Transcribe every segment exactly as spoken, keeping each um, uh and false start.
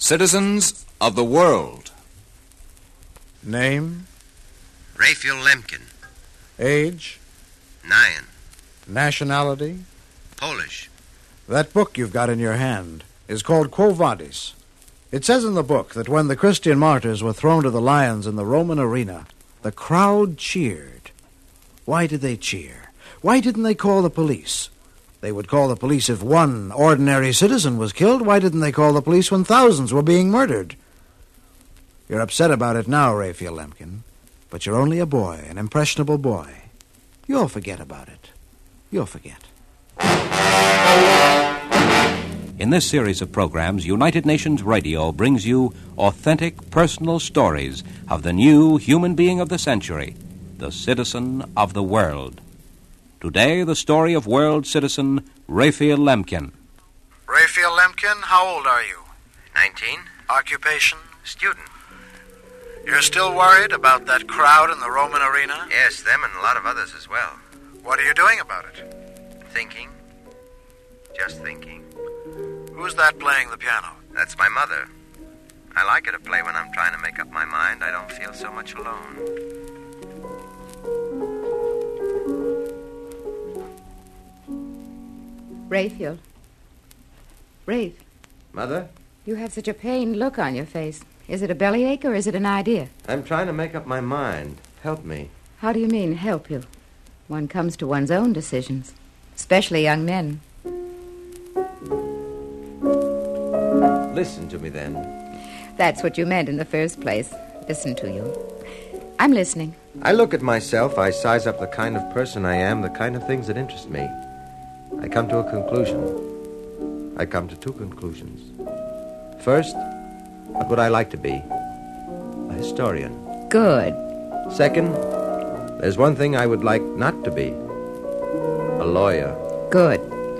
Citizens of the world. Name? Raphael Lemkin. Age? Nine. Nationality? Polish. That book you've got in your hand is called Quo Vadis. It says in the book that when the Christian martyrs were thrown to the lions in the Roman arena, the crowd cheered. Why did they cheer? Why didn't they call the police? They would call the police if one ordinary citizen was killed. Why didn't they call the police when thousands were being murdered? You're upset about it now, Raphael Lemkin, but you're only a boy, an impressionable boy. You'll forget about it. You'll forget. In this series of programs, United Nations Radio brings you authentic, personal stories of the new human being of the century, the citizen of the world. Today, the story of world citizen Raphael Lemkin. Raphael Lemkin, how old are you? Nineteen. Occupation? Student. You're still worried about that crowd in the Roman arena? Yes, them and a lot of others as well. What are you doing about it? Thinking. Just thinking. Who's that playing the piano? That's my mother. I like her to play when I'm trying to make up my mind. I don't feel so much alone. Raphael. Rafe. Mother? You have such a pained look on your face. Is it a bellyache or is it an idea? I'm trying to make up my mind. Help me. How do you mean, help you? One comes to one's own decisions, especially young men. Listen to me, then. That's what you meant in the first place. Listen to you. I'm listening. I look at myself, I size up the kind of person I am, the kind of things that interest me. I come to a conclusion. I come to two conclusions. First, what would I like to be? A historian. Good. Second, there's one thing I would like not to be. A lawyer. Good.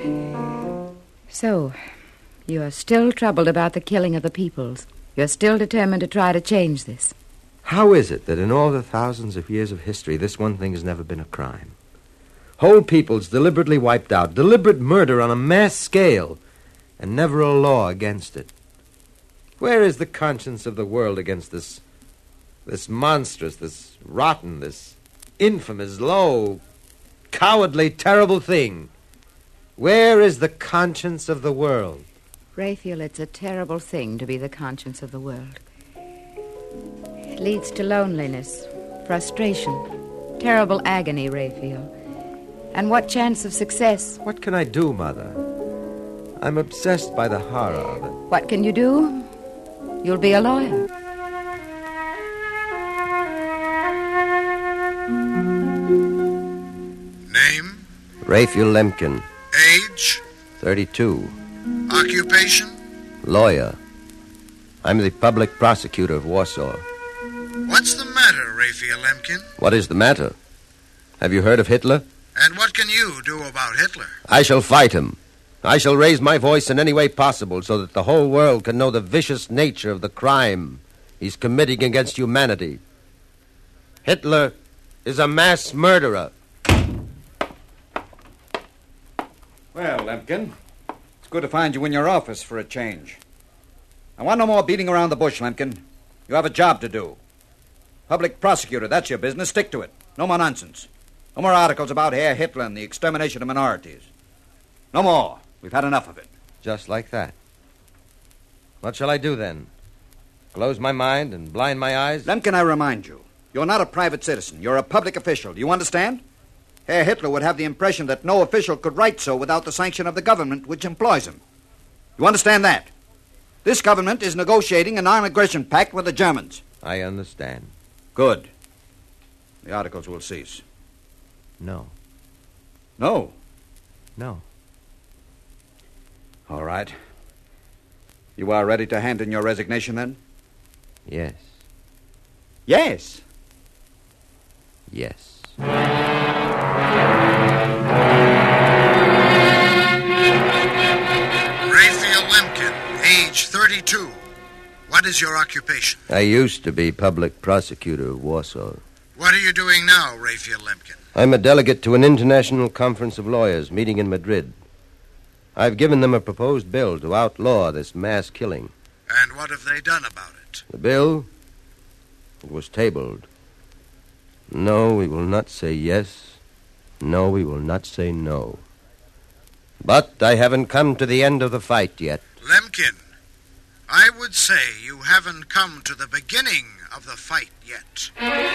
So, you're still troubled about the killing of the peoples. You're still determined to try to change this. How is it that in all the thousands of years of history, this one thing has never been a crime? Whole peoples deliberately wiped out, deliberate murder on a mass scale, and never a law against it. Where is the conscience of the world against this, this monstrous, this rotten, this infamous, low, cowardly, terrible thing? Where is the conscience of the world? Raphael, it's a terrible thing to be the conscience of the world. It leads to loneliness, frustration, terrible agony, Raphael. And what chance of success? What can I do, Mother? I'm obsessed by the horror of it. What can you do? You'll be a lawyer. Name? Raphael Lemkin. Age? thirty-two. Occupation? Lawyer. I'm the public prosecutor of Warsaw. What's the matter, Raphael Lemkin? What is the matter? Have you heard of Hitler? And what can you do about Hitler? I shall fight him. I shall raise my voice in any way possible so that the whole world can know the vicious nature of the crime he's committing against humanity. Hitler is a mass murderer. Well, Lemkin, it's good to find you in your office for a change. I want no more beating around the bush, Lemkin. You have a job to do. Public prosecutor, that's your business. Stick to it. No more nonsense. No more articles about Herr Hitler and the extermination of minorities. No more. We've had enough of it. Just like that. What shall I do then? Close my mind and blind my eyes? Lemkin, I remind you, you're not a private citizen. You're a public official. Do you understand? Herr Hitler would have the impression that no official could write so without the sanction of the government which employs him. You understand that? This government is negotiating a non-aggression pact with the Germans. I understand. Good. The articles will cease. No. No? No. All right. You are ready to hand in your resignation, then? Yes. Yes. Yes. Raphael Lemkin, age thirty-two. What is your occupation? I used to be public prosecutor of Warsaw. What are you doing now, Raphael Lemkin? I'm a delegate to an international conference of lawyers meeting in Madrid. I've given them a proposed bill to outlaw this mass killing. And what have they done about it? The bill? It was tabled. No, we will not say yes. No, we will not say no. But I haven't come to the end of the fight yet. Lemkin, I would say you haven't come to the beginning of the fight yet.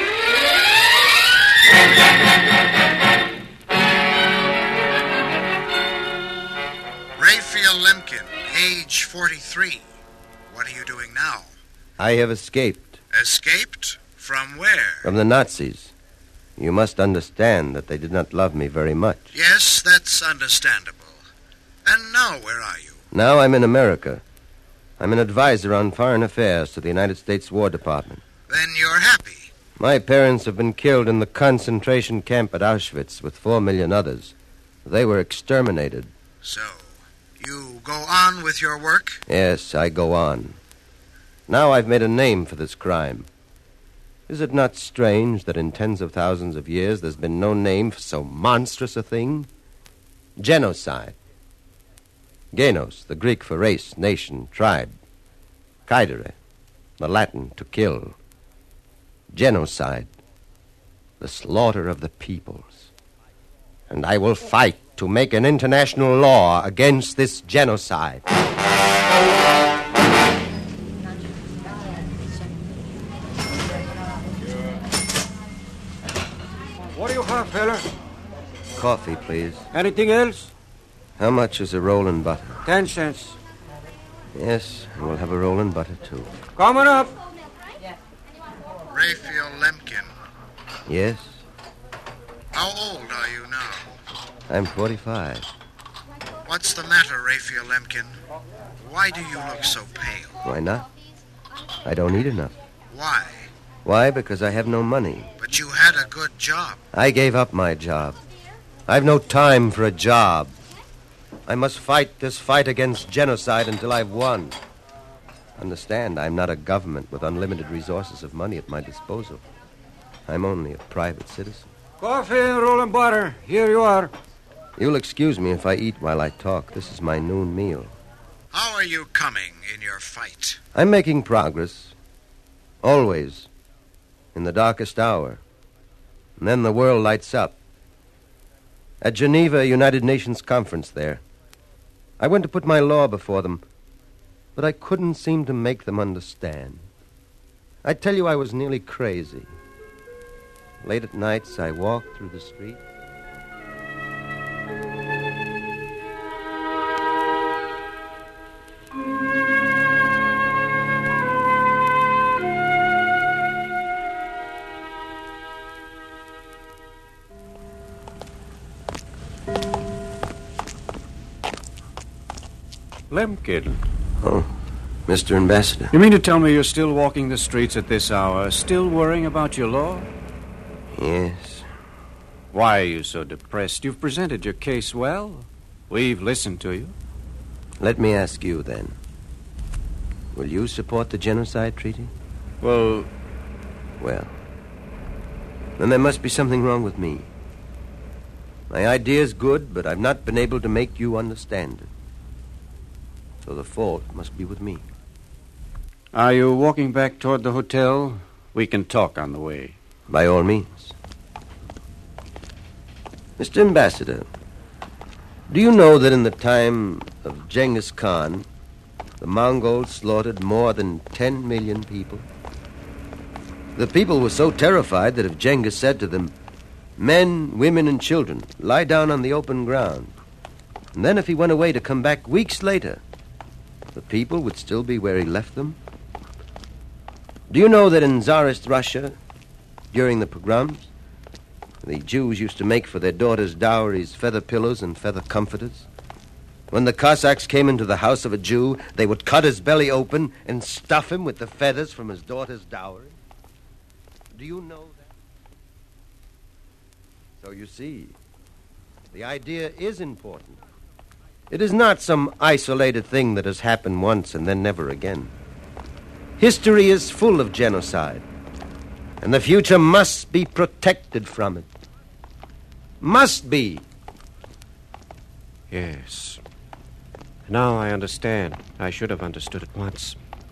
Raphael Lemkin, age forty-three. What are you doing now? I have escaped. Escaped? From where? From the Nazis. You must understand that they did not love me very much. Yes, that's understandable. And now where are you? Now I'm in America. I'm an advisor on foreign affairs to the United States War Department. Then you're happy. My parents have been killed in the concentration camp at Auschwitz with four million others. They were exterminated. So, you go on with your work? Yes, I go on. Now I've made a name for this crime. Is it not strange that in tens of thousands of years there's been no name for so monstrous a thing? Genocide. Genos, the Greek for race, nation, tribe. Kaidere, the Latin to kill. Genocide, the slaughter of the peoples. And I will fight to make an international law against this genocide. What do you have, fella? Coffee, please. Anything else? How much is a roll and butter? Ten cents. Yes, and we'll have a roll and butter, too. Coming up. Raphael Lemkin, Yes, how old are you now? I'm forty-five. What's the matter, Raphael Lemkin? Why do you look so pale? Why not? I don't eat enough. Why? Why? Because I have no money. But you had a good job. I gave up my job. I've no time for a job. I must fight this fight against genocide until I've won. Understand, I'm not a government with unlimited resources of money at my disposal. I'm only a private citizen. Coffee and roll and butter. Here you are. You'll excuse me if I eat while I talk. This is my noon meal. How are you coming in your fight? I'm making progress. Always. In the darkest hour. And then the world lights up. At Geneva, United Nations conference there. I went to put my law before them, but I couldn't seem to make them understand. I tell you, I was nearly crazy. Late at nights, I walked through the street. Lemkin. Oh, Mister Ambassador. You mean to tell me you're still walking the streets at this hour, still worrying about your law? Yes. Why are you so depressed? You've presented your case well. We've listened to you. Let me ask you, then. Will you support the genocide treaty? Well, Well, then there must be something wrong with me. My idea's good, but I've not been able to make you understand it. So the fault must be with me. are you walking back toward the hotel? We can talk on the way. By all means. Mister Ambassador, do you know that in the time of Genghis Khan, the Mongols slaughtered more than ten million people? The people were so terrified that if Genghis said to them, "Men, women, and children, lie down on the open ground," and then if he went away to come back weeks later, the people would still be where he left them? Do you know that in Tsarist Russia, during the pogroms, the Jews used to make for their daughters' dowries feather pillows and feather comforters? When the Cossacks came into the house of a Jew, they would cut his belly open and stuff him with the feathers from his daughter's dowry. Do you know that? So you see, the idea is important. It is not some isolated thing that has happened once and then never again. History is full of genocide, and the future must be protected from it. Must be. Yes. Now I understand. I should have understood at once.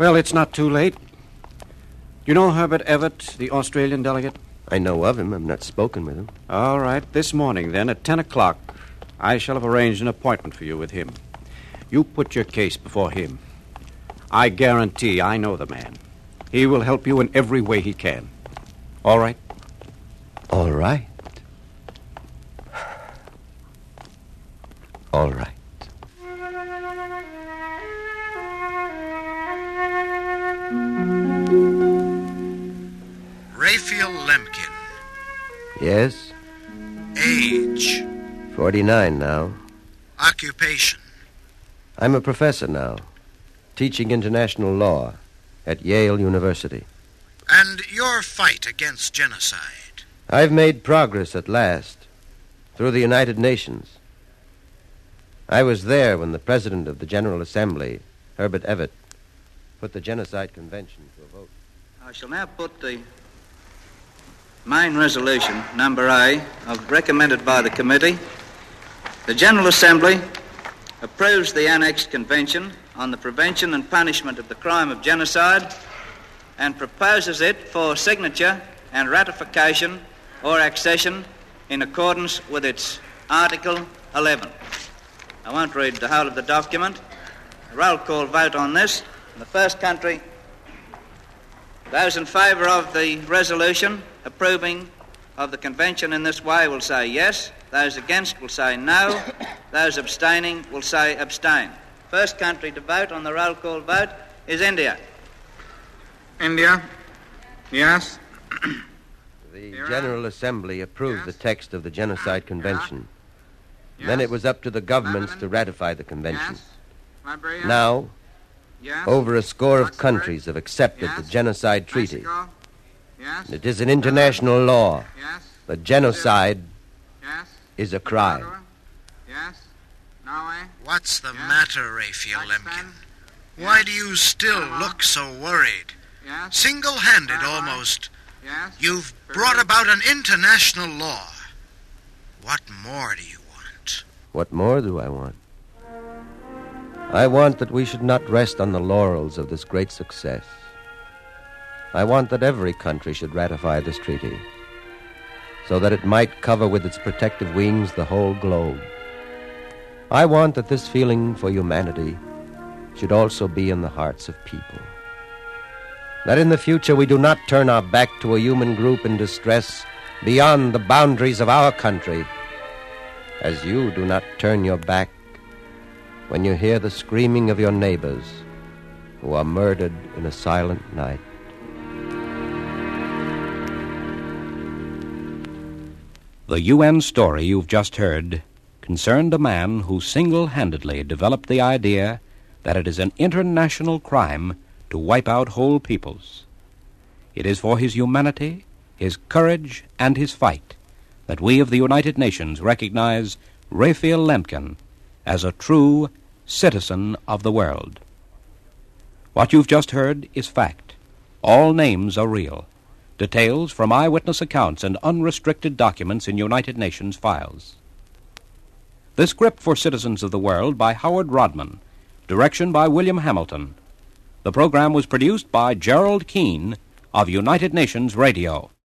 Well, it's not too late. You know Herbert Everett, the Australian delegate? I know of him. I've not spoken with him. All right. This morning, then, at ten o'clock, I shall have arranged an appointment for you with him. You put your case before him. I guarantee I know the man. He will help you in every way he can. All right? All right. All right. Raphael Lemkin. Yes? Age. Forty-nine now. Occupation. I'm a professor now, teaching international law at Yale University. And your fight against genocide. I've made progress at last, through the United Nations. I was there when the President of the General Assembly, Herbert Everett, put the Genocide Convention to a vote. I shall now put the main resolution, number A, of recommended by the committee. The General Assembly approves the annexed convention on the prevention and punishment of the crime of genocide and proposes it for signature and ratification or accession in accordance with its Article eleven. I won't read the whole of the document. A roll call vote on this. In the first country, those in favour of the resolution approving of the convention in this way will say yes. Those against will say no. Those abstaining will say abstain. First country to vote on the roll call vote is India. India, yes. The General Assembly approved Yes. the text of the Genocide Convention. Yes. Then it was up to the governments Lebanon. to ratify the convention. Yes. Liberia. Now, Yes. over a score of Luxembourg. countries have accepted Yes. the Genocide Treaty. Mexico. Yes. It is an international law. Yes. But genocide Yes. is a crime. Nicaragua. Yes. Norway. What's the Yes. matter, Raphael Pakistan. Lemkin? Why do you still look so worried? Yes. Single-handed, Taiwan. almost. Yes. You've Peru. brought about an international law. What more do you want? What more do I want? I want that we should not rest on the laurels of this great success. I want that every country should ratify this treaty, so that it might cover with its protective wings the whole globe. I want that this feeling for humanity should also be in the hearts of people. That in the future we do not turn our back to a human group in distress beyond the boundaries of our country, as you do not turn your back when you hear the screaming of your neighbors who are murdered in a silent night. The U N story you've just heard concerned a man who single-handedly developed the idea that it is an international crime to wipe out whole peoples. It is for his humanity, his courage, and his fight that we of the United Nations recognize Raphael Lemkin as a true citizen of the world. What you've just heard is fact. All names are real. Details from eyewitness accounts and unrestricted documents in United Nations files. The script for Citizens of the World by Howard Rodman. Direction by William Hamilton. The program was produced by Gerald Keane of United Nations Radio.